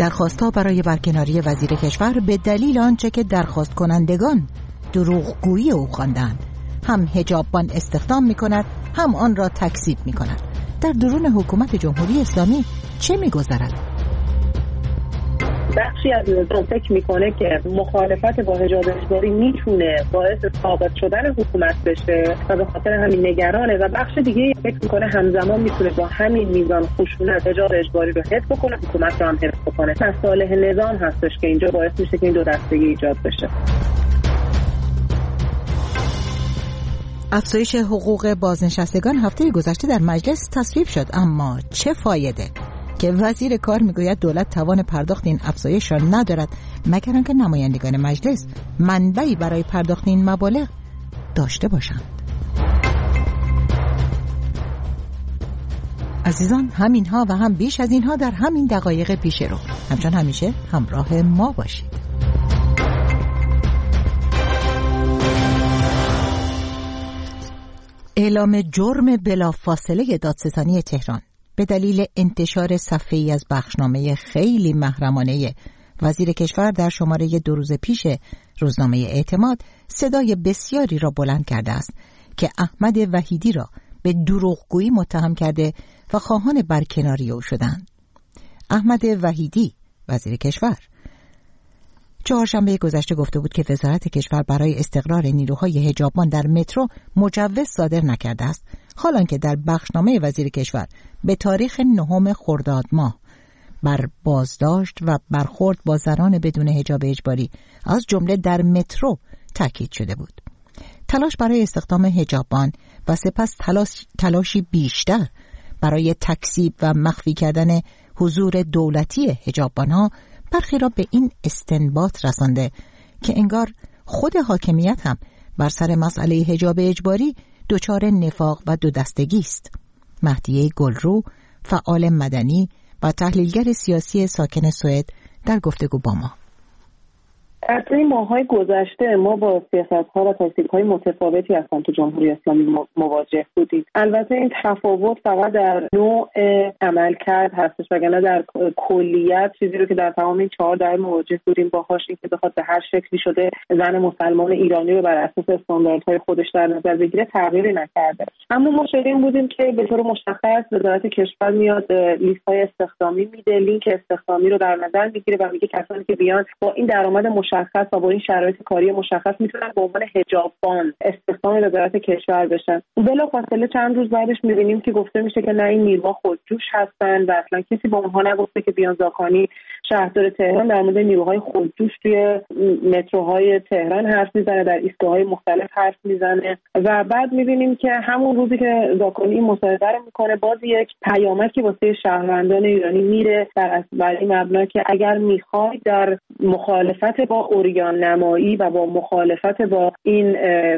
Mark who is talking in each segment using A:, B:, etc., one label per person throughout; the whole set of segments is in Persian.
A: درخواست‌ها برای برکناری وزیر کشور به دلیل آنچه که درخواست کنندگان دروغگویی او خواندند هم حجاببان استخدام می‌کند هم آن را تکذیب می‌کند. در درون حکومت جمهوری اسلامی چه می‌گذرد؟
B: بخشی از نظام فکر میکنه که مخالفت با حجاب اجباری میتونه باعث ساقط شدن حکومت بشه و به خاطر همین نگرانه، و بخش دیگه فکر میکنه همزمان میتونه با همین میزان خشونت حجاب اجباری رو حفظ بکنه، حکومت رو هم حفظ بکنه. مصالح نظام هستش که اینجا باعث میشه که این دو دستگی ایجاد بشه.
A: افزایش حقوق بازنشستگان هفته گذشته در مجلس تصویب شد، اما چه فایده که وزیر کار میگوید دولت توان پرداخت این افزایش را ندارد مگر آنکه نمایندگان مجلس منبعی برای پرداخت این مبالغ داشته باشند. عزیزان، همینها و هم بیش از اینها در همین دقایق پیش رو. همچون همیشه همراه ما باشید. اعلام جرم بلافاصله دادستانی تهران به دلیل انتشار صفحه‌ای از بخشنامه خیلی محرمانه وزیر کشور در شماره 2 روز پیش روزنامه اعتماد صدای بسیاری را بلند کرده است که احمد وحیدی را به دروغگویی متهم کرده و خواهان برکناری او شدند. احمد وحیدی وزیر کشور چهارشنبه گذشته گفته بود که وزارت کشور برای استقرار نیروهای حجاببان در مترو مجوز صادر نکرده است، حالان که در بخشنامه وزیر کشور به تاریخ 9 خرداد ماه بر بازداشت و برخورد با زنان بدون حجاب اجباری از جمله در مترو تاکید شده بود. تلاش برای استخدام حجاببان و سپس تلاشی بیشتر برای تکذیب و مخفی کردن حضور دولتی حجاببان‌ها برخی را به این استنباط رسانده که انگار خود حاکمیت هم بر سر مسئله حجاب اجباری دچار نفاق و دو دستگی است. مهدیه گلرو، فعال مدنی و تحلیلگر سیاسی ساکن سوئد، در گفتگو با ما:
B: در این ماه‌های گذشته ما با سیاست‌ها و تاکتیک‌های متفاوتی از سمت جمهوری اسلامی مواجه بودیم. البته این تفاوت فقط در نوع عملکرد هستش، وگرنه در کلیت چیزی رو که در تمام این 4 دهه مواجه بودیم باهاش، این که بخواد به هر شکلی شده زن مسلمان ایرانی رو بر اساس استانداردهای خودش در نظر بگیره تغییری نکرده. اما ما شاهدیم بودیم که به طور مشخص وزارت کشور میاد لیست‌های استخدامی میده، لینک استخدامی رو در نظر میگیره و میگه کسانی که بیان با این درآمد مشخص و با این شرایط کاری مشخص میتونن به عنوان حجاببان استخدام وزارت کشور بشن. بلافاصله چند روز بعدش میبینیم که گفته میشه که نه، این نیروها خودجوش هستن و اصلا کسی با اونها نگفته که بیان زاکانی شهردار تهران در مورد نیروهای خودجوش توی متروهای تهران حرف میزنه، در ایستگاه‌های مختلف حرف میزنه و بعد میبینیم که همون روزی که زاکانی این مصاحبه رو میکنه باز یک پیامکی واسه شهروندان ایرانی میره بر این مبنا که اگر میخواید در مخالفت با عریان نمایی و با مخالفت با این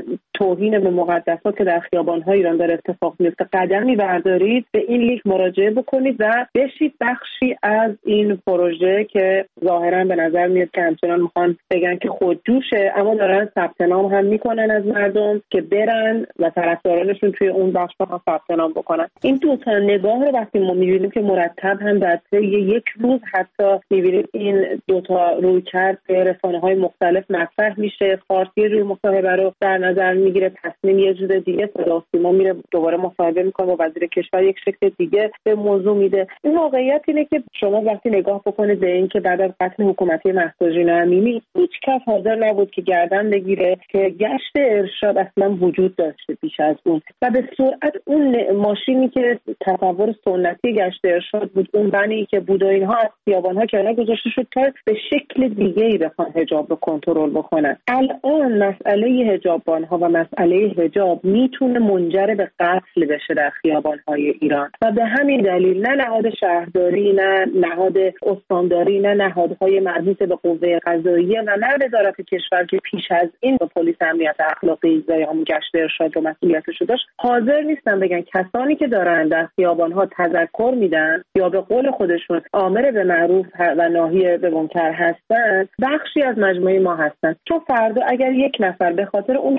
B: توهین به مقدسات که در خیابان‌های ایران داره اتفاق میفته قدمی بردارید، به این لیک مراجعه بکنید و بشید بخشی از این پروژه که ظاهراً به نظر میاد که همچنان میخوان بگن که خودجوشه، اما دارن ثبت نام هم میکنن از مردم که برن و طرفدارانشون توی اون بخش هم ثبت نام بکنن. این دو تا نگاه رو وقتی ما میبینیم که مرتب هم در طی یک روز حتی میبینیم این دو تا رویکرد به رسانه‌های مختلف مطرح میشه، فارسی روی مصاحبه رو در نظر میگیره، تصمیم یه جور دیگه، صدا سیما میره دوباره مصاحبه میکنه با وزیر کشور یک شکل دیگه به موضوع میده. این واقعیت اینه که شما وقتی نگاه بکنید به این که بعد از قتل حکومتی مهدی امینی هیچ کس حاضر نبود که گردن بگیره که گشت ارشاد اصلا وجود داشته پیش از اون و به سرعت اون ماشینی که تصور سنتی گشت ارشاد بود، اون بنی که بود و اینها از خیابان‌ها کنار گذاشته شد تا به شکل دیگه‌ای بخوان حجاب رو کنترل بکنن. الان مسئله حجاببان‌ها و مسئله حجاب میتونه منجر به قتل بشه در خیابان‌های ایران و به همین دلیل نه نهاد شهرداری، نه نهاد استانداری، نه نهادهای مربوط به قوه قضاییه و نه وزارت کشور که پیش از این به پلیس امنیت اخلاقی یا همون گشت ارشاد رو مسئولیتش داشت حاضر نیستن بگن کسانی که دارن در خیابان‌ها تذکر میدن یا به قول خودشون آمر به معروف و ناهی به منکر هستن بخشی از مجموعه ما هستن. چون فردا اگر یک نفر به خاطر اون تذکر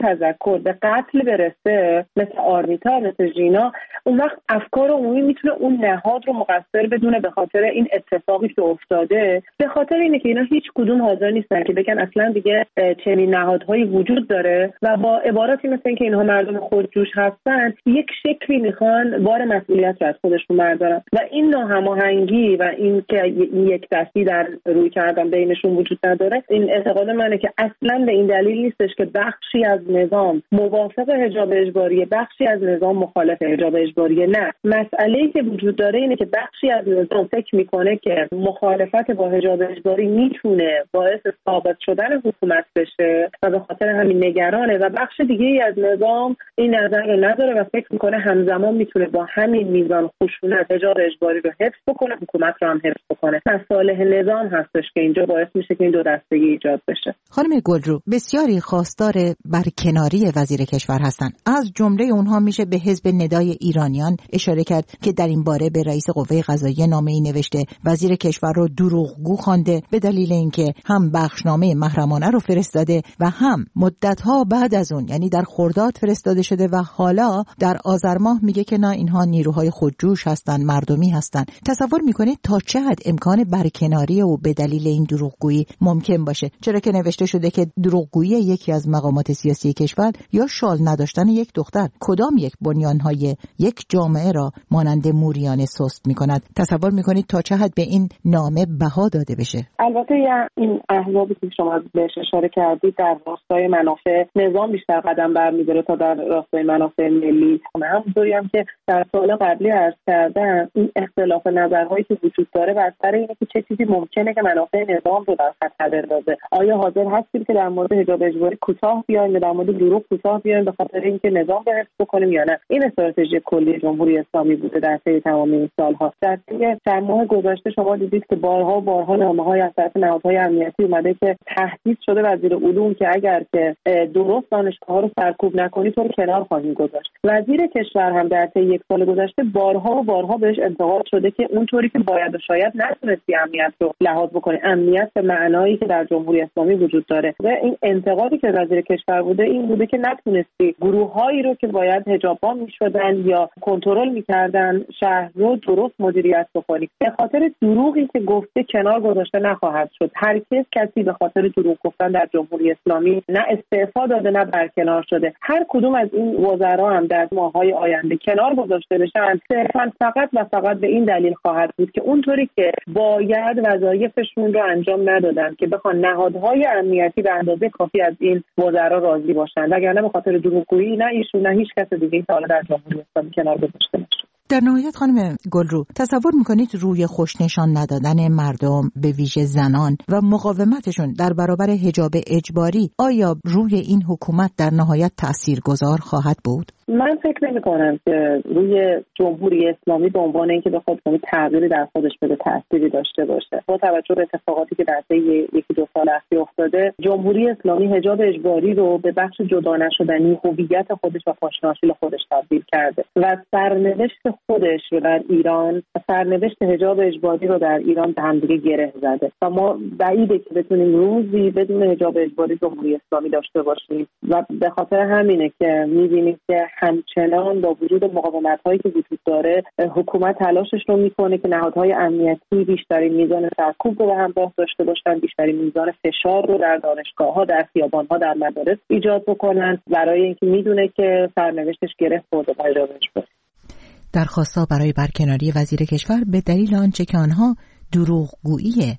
B: تفکر به قتل برسه، مثل آرمیتا، مثل ژینا، اون وقت افکار عمومی میتونه اون نهاد رو مقصر بدونه به خاطر این اتفاقی که افتاده. به خاطر اینه که اینا هیچ کدوم حاضر نیستن که بگن اصلا دیگه چنین نهادهایی وجود داره و با عباراتی مثل اینکه اینها مردم خودجوش هستن یک شکلی میخوان بار مسئولیت رو از خودشون بردارن و این ناهماهنگی و این که یک دستی در روی کردن بینشون وجود نداره، این اعتقاد منه که اصلا به این دلیل نیستش که بخشی از نظام موافق حجاب اجباری، بخشی از نظام مخالف حجاب اجباری. نه، مسئله‌ای که وجود داره اینه که بخشی از نظام فکر میکنه که مخالفت با حجاب اجباری میتونه باعث ثابت شدن حکومت بشه و به خاطر همین نگرانه و بخش دیگه‌ای از نظام این نظر رو نداره و فکر میکنه همزمان میتونه با همین میزان خشونت حجاب اجباری رو حفظ بکنه، حکومت رو هم حفظ بکنه. مصالح نظام هستش که اینجا باعث میشه که این دو دستگی ایجاد بشه.
A: خانم گلرو، بسیاری خواستار برکناری وزیر کشور هستند. از جمله اونها میشه به حزب ندای ایرانیان اشاره کرد که در این باره به رئیس قوه قضاییه نامه‌ای نوشته، وزیر کشور رو دروغگو خوانده به دلیل اینکه هم بخشنامه محرمانه رو فرستاده و هم مدت‌ها بعد از اون، یعنی در خرداد فرستاده شده و حالا در آذر ماه میگه که نه، اینها نیروهای خودجوش هستن، مردمی هستن. تصور میکنید تا چه حد امکان برکناری او به دلیل این دروغگویی ممکن باشه؟ چرا که نوشته شده که دروغگویی یکی از مقامات سیاسی کشور یا شال نداشتن یک دختر کدام یک بنیانهای یک جامعه را مانند موریانه سست میکند. تصور میکنید تا چه حد به این نامه بها داده بشه؟
B: البته این احزابی که شما بهش اشاره کردید در راستای منافع نظام بیشتر قدم برمی‌داره تا در راستای منافع ملی. همونطوری هم که در سوال قبلی عرض کردم، این اختلاف نظرهایی که وجود داره بر سر اینه که چه چیزی ممکنه که منافع نظام رو در خطر بندازه. آیا حاضر هستیم که در مورد حجاب اجباری کوتاه بیایم، در مورد دروغ کوتاه بیایم به خاطر اینکه نظام رو حفظ بکنیم یا نه؟ این استراتژی کلی جمهوری اسلامی بوده در طی تمام این سال‌ها. در طی چند ماه گذشته شما دیدید که بارها نامه‌های از طرف نهادهای امنیتی اومده که تهدید شده وزیر علوم که اگر که درست دانشگاه‌ها رو سرکوب نکنی تو رو کنار خواهیم گذاشت. وزیر کشور هم در طی یک سال گذشته بارها بهش انتقاد شده که اونطوری که باید و شاید نتونستی امنیت رو لحاظ بکنی، امنیت به معنایی که در جمهوری اسلامی وجود داره. و این انتقادی که وزیر کشور بوده این بوده که نتونستی گروه‌هایی رو که باید حجاب‌بان می‌شدن یا کنترل می‌کردن شهر رو درست مدیریت بکنی. به خاطر دروغی که گفته کنار گذاشته نخواهد شد. هرگز کسی به خاطر دروغ گفتن در جمهوری اسلامی نه استعفا داده نه برکنار شده. هر کدوم از این وزرا هم در ماه‌های آینده کنار گذاشته بشن صرفاً فقط به این دلیل خواهد بود که اونطوری که باید وظایفشون رو انجام ندادن که بخوان نهادهای امنیتی به اندازه کافی از این وزرا راضی باشن، وگرنه به خاطر دروغگویی نه ایشون نه هیچ کس دیگه تا حالا در جمهوری اسلامی کنار گذاشته نشد.
A: در نهایت خانم گلرو، تصور میکنید روی خوش نشان ندادن مردم به ویژه زنان و مقاومتشون در برابر حجاب اجباری آیا روی این حکومت در نهایت تاثیرگذار خواهد بود؟
B: من فکر نمی‌کنم که روی جمهوری اسلامی به عنوان اینکه بخواد تغییری در خودش بده تأثیری داشته باشه. با توجه به اتفاقاتی که در طی یکی دو سال اخیر افتاده، جمهوری اسلامی حجاب اجباری رو به بخش جدا نشدنی هویت خودش و پاشناشیل خودش تبدیل کرده و سرنوشت خودش رو در ایران، سرنوشت حجاب اجباری رو در ایران به همدیگه گره زده و ما بعیده که بتونیم روزی بدون حجاب اجباری جمهوری اسلامی داشته باشیم و به خاطر همینه که می‌بینیم که همچنان با وجود مقاومت‌هایی که وجود داره حکومت تلاشش رو میکنه که نهادهای امنیتی بیشترین میزان سرکوب رو به همراه داشته باشن، بیشترین میزان فشار رو در دانشگاه‌ها، در خیابان‌ها، در مدارس ایجاد بکنن برای اینکه میدونه که سرنوشتش گره خورده با حجاب اجباری.
A: درخواست‌ها برای برکناری وزیر کشور به دلیل آنچه که آنها دروغگویی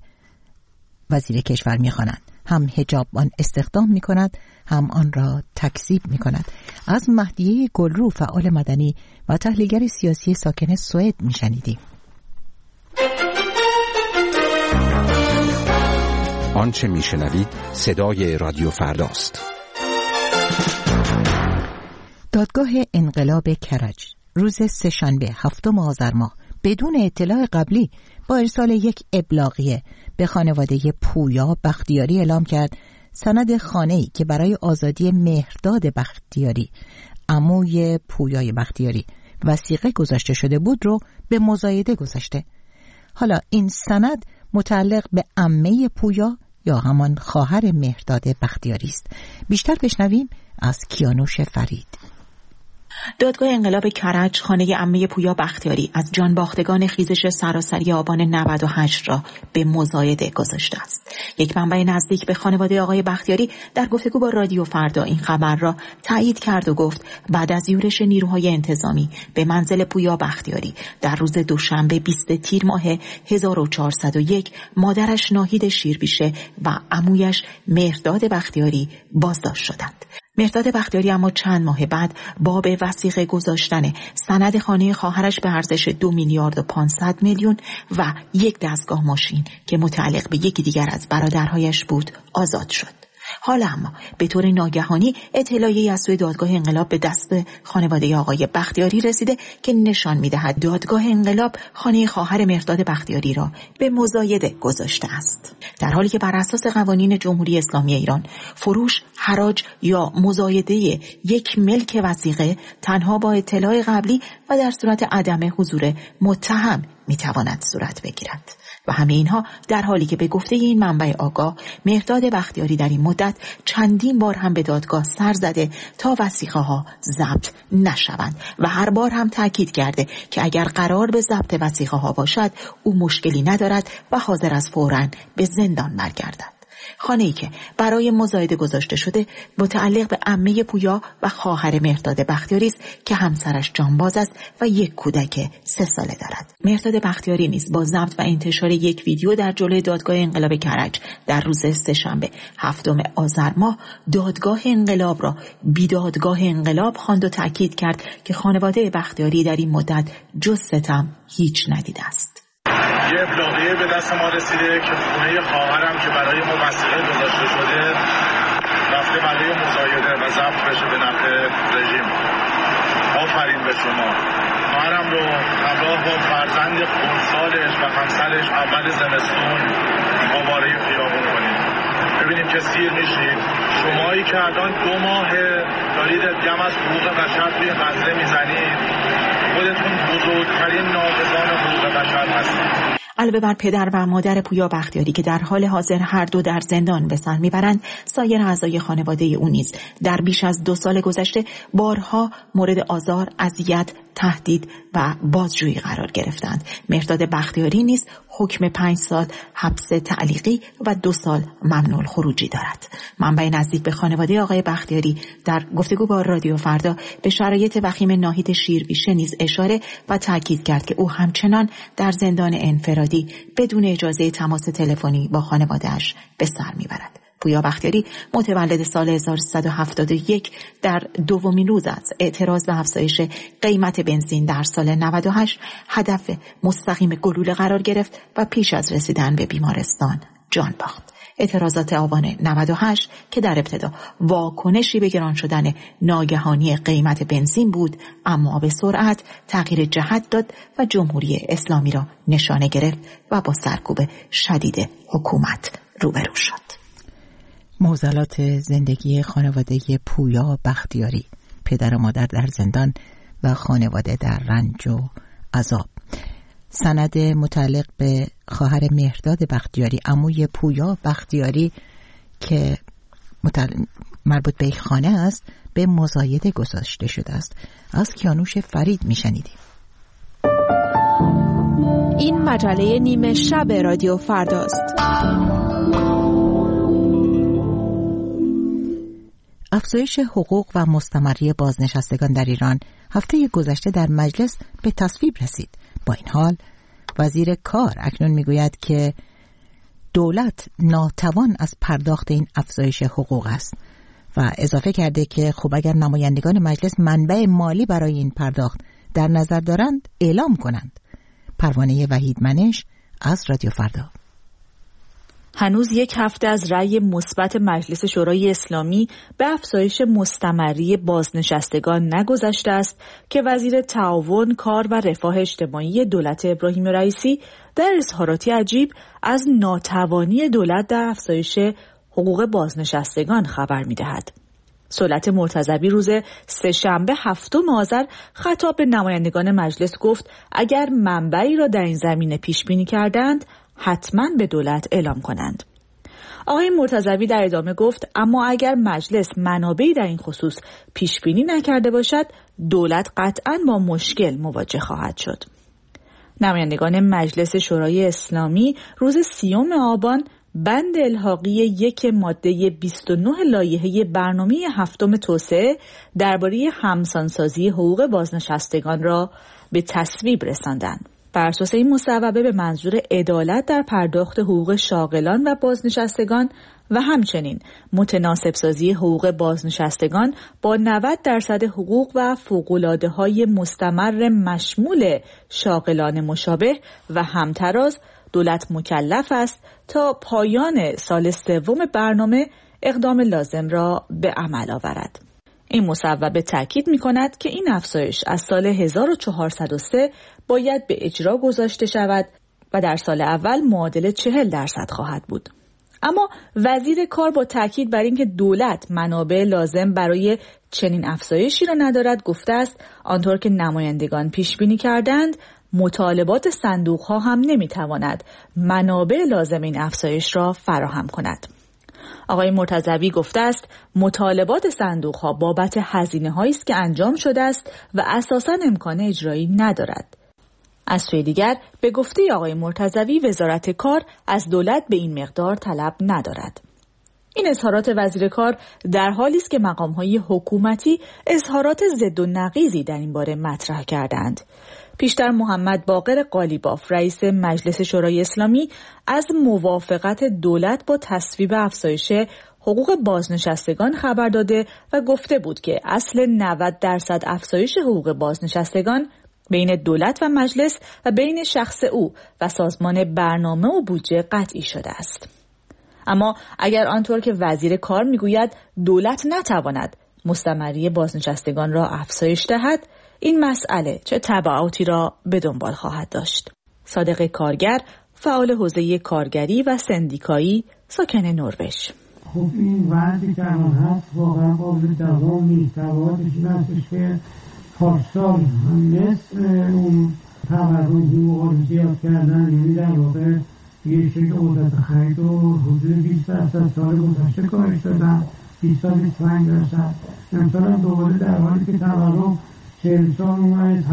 A: وزیر کشور می‌خوانند، هم حجاببان استخدام می‌کند، هم آن را تکذیب می‌کند. از مهدیه گلرو، فعال مدنی و تحلیلگر سیاسی ساکن سوئد می‌شنیدیم.
C: آنچه می‌شنوید صدای رادیو فرداست.
A: دادگاه انقلاب کرج روز سه‌شنبه 7 آذر ماه بدون اطلاع قبلی با ارسال یک ابلاغیه به خانواده پویا بختیاری اعلام کرد سند خانه‌ای که برای آزادی مهرداد بختیاری، عموی پویای بختیاری، وثیقه گذاشته شده بود رو به مزایده گذاشته. حالا این سند متعلق به عمه پویا یا همان خواهر مهرداد بختیاری است. بیشتر بشنویم از کیانوش فرید.
D: دادگاه انقلاب کرج خانه عمه پویا بختیاری از جانباختگان خیزش سراسری آبان 98 را به مزایده گذاشته است. یک منبع نزدیک به خانواده آقای بختیاری در گفتگو با رادیو فردا این خبر را تایید کرد و گفت بعد از یورش نیروهای انتظامی به منزل پویا بختیاری در روز دوشنبه 20 تیر ماه 1401 مادرش ناهید شیربیشه و عمویش مهرداد بختیاری بازداشت شدند. مهرداد بختیاری اما چند ماه بعد باب وثیقه گذاشتن سند خانه خواهرش به ارزش 2,500,000,000 و یک دستگاه ماشین که متعلق به یکی دیگر از برادرهایش بود آزاد شد. حالا اما به طور ناگهانی اطلاعیه‌ای از سوی دادگاه انقلاب به دست خانواده آقای بختیاری رسیده که نشان می‌دهد دادگاه انقلاب خانه خواهر مهرداد بختیاری را به مزایده گذاشته است، در حالی که بر اساس قوانین جمهوری اسلامی ایران فروش، حراج یا مزایده یک ملک وثیقه تنها با اطلاع قبلی و در صورت عدم حضور متهم می‌تواند صورت بگیرد. و همه اینها در حالی که به گفته این منبع آگاه مهرداد بختیاری در این مدت چندین بار هم به دادگاه سر زده تا وثیقه ها ضبط نشوند و هر بار هم تاکید کرده که اگر قرار به ضبط وثیقه ها باشد او مشکلی ندارد و حاضر است فوراً به زندان برگردد. خانه‌ای که برای مزایده گذاشته شده متعلق به عمه پویا و خواهر مهرداد بختیاری است که همسرش جانباز است و یک کودک 3 ساله دارد. مهرداد بختیاری نیز با ضبط و انتشار یک ویدیو در جلوی دادگاه انقلاب کرج در روز سه‌شنبه 7 آذر ماه دادگاه انقلاب را بیدادگاه انقلاب خواند و تاکید کرد که خانواده بختیاری در این مدت جز ستم هیچ ندیده است.
E: یه ابلاغیه به دست ما رسیده که خونه خواهرم که برای ما وثیقه گذاشته شده رفته برای مزایده و ضبط بشه به نفع رژیم. آفرین به شما. خواهرم رو همراه با فرزند خردسالش و همسرش اول زمستون آواره خیابون کنید. ببینیم که سیر میشید. شمایی که الان 2 ماه دارید دم از حقوق بشر توی غزه میزنید، خودتون بزرگترین ناقضان حقوق بشر هستید.
D: علاوه بر پدر و مادر پویا بختیاری که در حال حاضر هر دو در زندان به سر میبرند، سایر اعضای خانواده او نیز در بیش از 2 سال گذشته بارها مورد آزار، اذیت، تهدید و بازجویی قرار گرفتند. مهرداد بختیاری نیز حکم 5 سال حبس تعلیقی و 2 سال ممنوع الخروجی دارد. منبع نزدیک به خانواده آقای بختیاری در گفتگو با رادیو فردا به شرایط وخیم ناهید شیربیشه نیز اشاره و تاکید کرد که او همچنان در زندان انفرادی بدون اجازه تماس تلفنی با خانواده‌اش به سر میبرد. پویا بختیاری متولد سال 1371 در دومین روز از اعتراض به افزایش قیمت بنزین در سال 98 هدف مستقیم گلوله قرار گرفت و پیش از رسیدن به بیمارستان جان باخت. اعتراضات آبان 98 که در ابتدا واکنشی به گران شدن ناگهانی قیمت بنزین بود، اما به سرعت تغییر جهت داد و جمهوری اسلامی را نشانه گرفت و با سرکوب شدید حکومت روبرو شد.
A: معضلات زندگی خانواده پویا بختیاری، پدر و مادر در زندان و خانواده در رنج و عذاب. سند متعلق به خواهر مهرداد بختیاری، عموی پویا بختیاری که مربوط به خانه است، به مزایده گذاشته شده است. از کیانوش فرید میشنیدیم.
F: این مجله نیمه شب رادیو فرداست.
A: افزایش حقوق و مستمری بازنشستگان در ایران هفته گذشته در مجلس به تصویب رسید. با این حال وزیر کار اکنون میگوید که دولت ناتوان از پرداخت این افزایش حقوق است و اضافه کرده که خب اگر نمایندگان مجلس منبع مالی برای این پرداخت در نظر دارند اعلام کنند. پروانه وحید منش از رادیو فردا.
G: هنوز 1 هفته از رأی مثبت مجلس شورای اسلامی به افزایش مستمری بازنشستگان نگذشته است که وزیر تعاون، کار و رفاه اجتماعی دولت ابراهیم رئیسی در اظهاراتی عجیب از ناتوانی دولت در افزایش حقوق بازنشستگان خبر می‌دهد. سلطه مرتضوی روز سه‌شنبه 7 آذر خطاب به نمایندگان مجلس گفت اگر منبعی را در این زمینه پیش بینی کردند حتما به دولت اعلام کنند. آقای مرتضوی در ادامه گفت اما اگر مجلس منابعی در این خصوص پیش بینی نکرده باشد، دولت قطعاً با مشکل مواجه خواهد شد. نمایندگان مجلس شورای اسلامی روز 30 آبان بند الحاقی 1 ماده 29 لایحه برنامه 7 توسعه درباره همسانسازی حقوق بازنشستگان را به تصویب رساندند. بر اساس این مصوبه به منظور عدالت در پرداخت حقوق شاغلان و بازنشستگان و همچنین متناسب سازی حقوق بازنشستگان با 90% حقوق و فوق‌العاده‌های مستمر مشمول شاغلان مشابه و همتراز، دولت مکلف است تا پایان سال 3 برنامه اقدام لازم را به عمل آورد. این مصوبه تاکید می‌کند که این افزایش از سال 1403 باید به اجرا گذاشته شود و در سال اول معادل 40% خواهد بود. اما وزیر کار با تاکید بر اینکه دولت منابع لازم برای چنین افزایشی را ندارد گفته است آنطور که نمایندگان پیش بینی کردند، مطالبات صندوق‌ها هم نمی‌تواند منابع لازم این افزایش را فراهم کند. آقای مرتضوی گفته است مطالبات صندوق‌ها بابت هزینه‌هایی است که انجام شده است و اساساً امکان اجرایی ندارد. از سوی دیگر به گفته آقای مرتضوی وزارت کار از دولت به این مقدار طلب ندارد. این اظهارات وزیر کار در حالی است که مقام‌های حکومتی اظهارات ضد و نقیضی در این باره مطرح کردند. پیشتر محمد باقر قالیباف رئیس مجلس شورای اسلامی از موافقت دولت با تصویب افزایش حقوق بازنشستگان خبر داده و گفته بود که اصل 90% افزایش حقوق بازنشستگان بین دولت و مجلس و بین شخص او و سازمان برنامه و بودجه قطعی شده است. اما اگر آنطور که وزیر کار میگوید دولت نتواند مستمری بازنشستگان را افزایش دهد، این مسئله چه تبعاتی را به دنبال خواهد داشت؟ صادق کارگر، فعال حوزه کارگری و سندیکایی، ساکن نروژ.
H: خب این وضعی که الان هست واقعا قابل دوام نیست. تبعاتش این هستش که پارسال نصف اون تورم حقوق زیاد کردن، یعنی در واقع یه شکل قدرت خرید و حدود 20% سال گذشته کاهش دادن، 20 تا 25%. امسال هم دوباره در حالی که تورم 40 سال اومد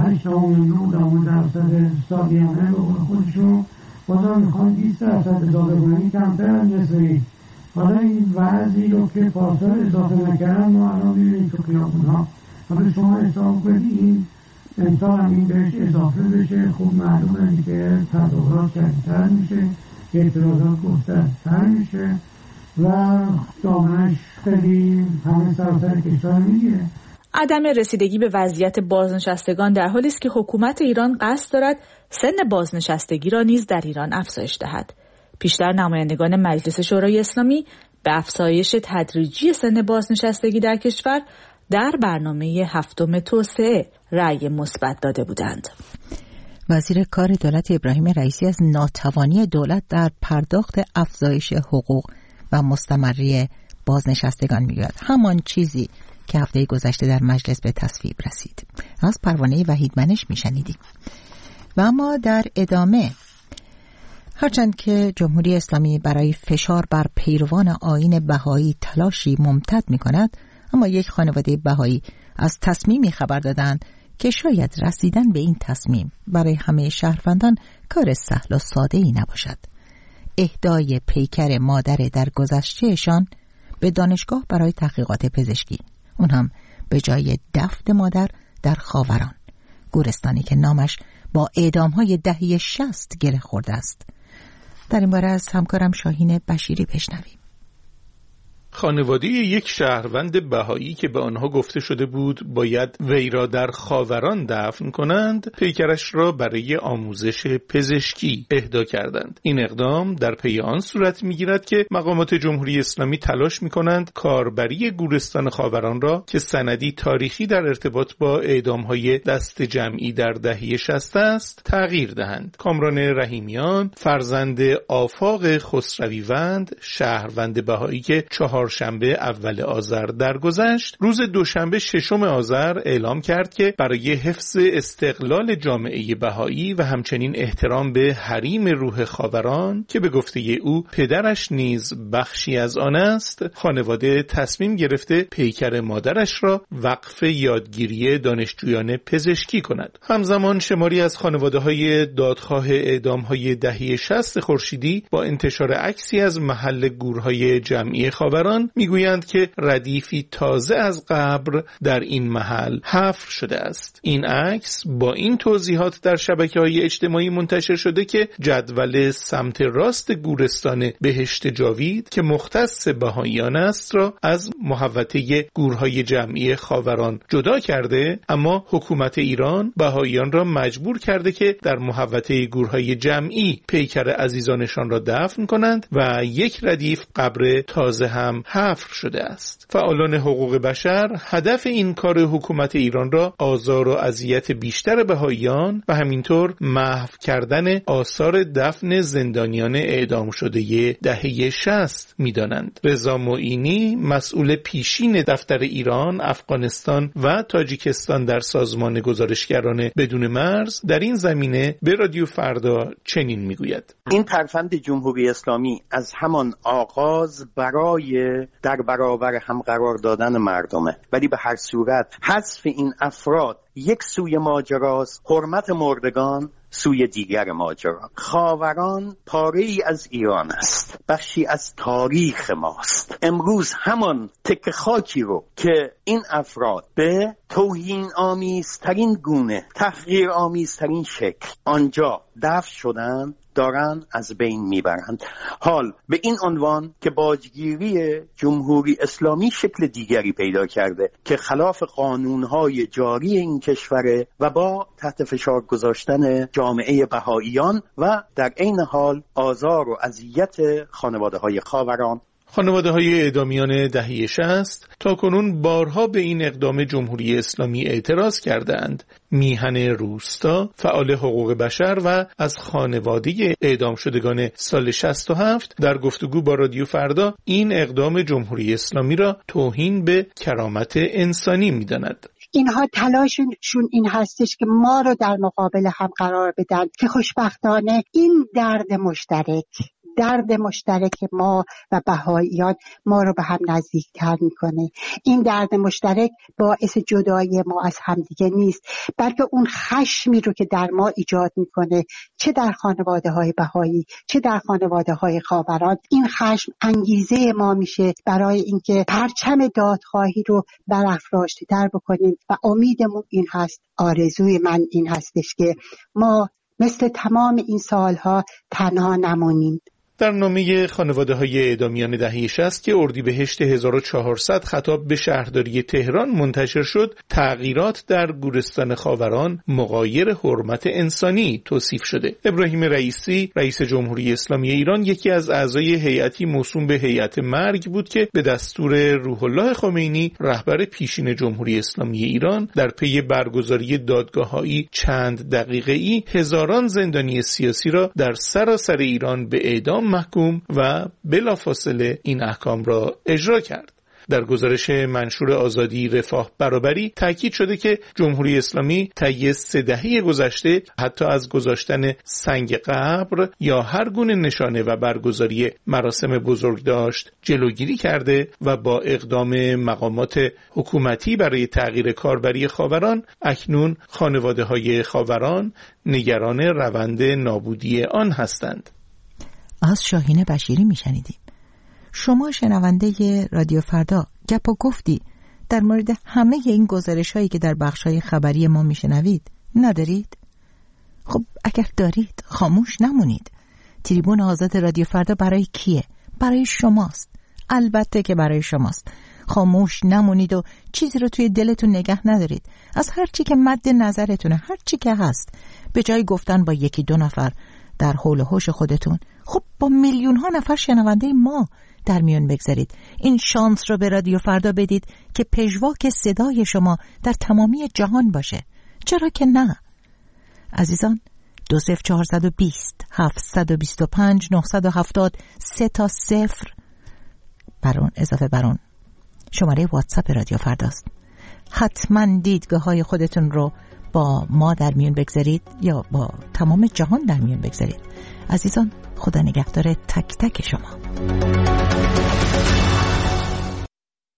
H: 8.9% سالیانه به قول خودشون، بازم میخوان 20% اضافه کنیم، کمتر از نصفی. حالا این وضعی رو که پارسال اضافه نکردن ما الان میبینیم تو خیابون‌ها. حالا شما حساب کنید این امسال هم این بهش اضافه بشه، خوب معلومه که تظاهرات شدیدتر میشه، اعتراضات گسترده‌تر میشه و دامنش خیلی همه سراسر کشور میگیره.
G: عدم رسیدگی به وضعیت بازنشستگان در حالی است که حکومت ایران قصد دارد سن بازنشستگی را نیز در ایران افزایش دهد. پیشتر نمایندگان مجلس شورای اسلامی به افزایش تدریجی سن بازنشستگی در کشور در برنامه 7 توسعه رأی مثبت داده بودند.
A: وزیر کار دولت ابراهیم رئیسی از ناتوانی دولت در پرداخت افزایش حقوق و مستمری بازنشستگان میگوید، همان چیزی که هفته گذشته در مجلس به تصویب رسید. از پروانه وحیدمنش میشنیدیم. و اما در ادامه، هرچند که جمهوری اسلامی برای فشار بر پیروان آیین بهایی تلاشی ممتد می کند، اما یک خانواده بهایی از تصمیمی خبر دادند که شاید رسیدن به این تصمیم برای همه شهروندان کار سهل و ساده‌ای نباشد. اهدای پیکر مادر در گذشتهشان به دانشگاه برای تحقیقات پزشکی، اون هم به جای دفن مادر در خاوران، گورستانی که نامش با اعدام‌های دهه 60 گره خورده است. در این باره از همکارم شاهین بشیری بشنویم.
I: خانواده یک شهروند بهایی که به آنها گفته شده بود باید وی را در خاوران دفن کنند، پیکرش را برای آموزش پزشکی اهدا کردند. این اقدام در پی آن صورت می‌گیرد که مقامات جمهوری اسلامی تلاش می‌کنند کاربری گورستان خاوران را که سندی تاریخی در ارتباط با اعدام‌های دست جمعی در دهه 60 است تغییر دهند. کامران رحیمیان، فرزند آفاق خسرویوند، شهروند بهایی که 4 چهارشنبه اول آذر درگذشت، روز دوشنبه ششم آذر اعلام کرد که برای حفظ استقلال جامعه بهایی و همچنین احترام به حریم روح خاوران که به گفته او پدرش نیز بخشی از آن است، خانواده تصمیم گرفته پیکر مادرش را وقف یادگیری دانشجویان پزشکی کند. همزمان شماری از خانواده‌های دادخواه اعدام‌های دهه 60 خورشیدی با انتشار عکسی از محل گورهای جمعی خاوران میگویند که ردیفی تازه از قبر در این محل حفر شده است. این عکس با این توضیحات در شبکه‌های اجتماعی منتشر شده که جدول سمت راست گورستان بهشت جاوید که مختص بهائیان است را از محوطه گورهای جمعی خاوران جدا کرده، اما حکومت ایران بهائیان را مجبور کرده که در محوطه گورهای جمعی پیکر عزیزانشان را دفن کنند و یک ردیف قبر تازه هم حفر شده است. فعالان حقوق بشر هدف این کار حکومت ایران را آزار و اذیت بیشتر بهائیان و همینطور محو کردن آثار دفن زندانیان اعدام شده دهه 60 می‌دانند. رضا معینی، مسئول پیشین دفتر ایران، افغانستان و تاجیکستان در سازمان گزارشگران بدون مرز، در این زمینه به رادیو فردا چنین میگوید:
J: این ترفند جمهوری اسلامی از همان آغاز برای در برابر هم قرار دادن مردمه، ولی به هر صورت حذف این افراد یک سوی ماجراست، حرمت مردگان سوی دیگر ماجرا. خاوران پاره‌ای از ایران است، بخشی از تاریخ ماست. امروز همان تکه خاکی رو که این افراد به توهین آمیزترین گونه، تحقیر آمیزترین شکل آنجا دفن شدن دارن از بین میبرند. حال به این عنوان که باجگیری جمهوری اسلامی شکل دیگری پیدا کرده که خلاف قانونهای جاری این کشوره و با تحت فشار گذاشتن جامعه بهائیان و در عین حال آزار و اذیت خانواده‌های خاوران.
I: خانواده‌های اعدامیان دهه 60 تاکنون بارها به این اقدام جمهوری اسلامی اعتراض کردند. میهن روستا، فعال حقوق بشر و از خانواده اعدام شدگان سال 67 در گفتگو با رادیو فردا این اقدام جمهوری اسلامی را توهین به کرامت انسانی می‌داند.
K: اینها تلاششون این هستش که ما رو در مقابل هم قرار بدن که خوشبختانه این درد مشترک ما و بهائیان ما رو به هم نزدیکتر میکنه. این درد مشترک باعث جدایی ما از همدیگه نیست، بلکه اون خشمی رو که در ما ایجاد میکنه، چه در خانواده های بهایی چه در خانواده های خاوران، این خشم انگیزه ما میشه برای اینکه پرچم دادخواهی رو برافراشته تر بکنیم و امیدمون این هست، آرزوی من این هستش که ما مثل تمام این سالها تنها نمونیم.
I: در نامه خانواده‌های اعدامیان دهه 60 که اردیبهشت 1400 خطاب به شهرداری تهران منتشر شد، تغییرات در گورستان خاوران مغایر حرمت انسانی توصیف شده. ابراهیم رئیسی، رئیس جمهوری اسلامی ایران، یکی از اعضای هیئتی موسوم به هیئت مرگ بود که به دستور روح الله خمینی، رهبر پیشین جمهوری اسلامی ایران، در پی برگزاری دادگاه‌هایی چند دقیقه‌ای هزاران زندانی سیاسی را در سراسر ایران به اعدام محکوم و بلافاصله این احکام را اجرا کرد. در گزارش منشور آزادی، رفاه، برابری تاکید شده که جمهوری اسلامی طی 3 دهه گذشته حتی از گذاشتن سنگ قبر یا هر گونه نشانه و برگزاری مراسم بزرگداشت جلوگیری کرده و با اقدام مقامات حکومتی برای تغییر کاربری خاوران اکنون خانواده‌های خاوران نگران روند نابودی آن هستند.
A: از شاهین بشیری میشنیدیم. شما شنونده رادیو فردا گپ و گفتی در مورد همه این گزارش هایی که در بخش های خبری ما میشنوید ندارید؟ خب اگر دارید خاموش نمونید. تریبون آزاد رادیو فردا برای کیه؟ برای شماست. البته که برای شماست. خاموش نمونید و چیزی رو توی دلتون نگه ندارید. از هر چی که مد نظرتونه، هر چی که هست، به جای گفتن با 1-2 نفر در حول و حوش خودتون، خب با میلیون ها نفر شنونده ما در میون بگذارید. این شانس رو به رادیو فردا بدید که پژواک صدای شما در تمامی جهان باشه. چرا که نه؟ عزیزان، 20420 725 970 3 تا 0 برون اضافه برون شماره واتساپ رادیو فرداست. حتما دیدگاه های خودتون رو با ما در میون بگذارید یا با تمام جهان در میون بگذارید. عزیزان، خدا نگهدار تک تک شما.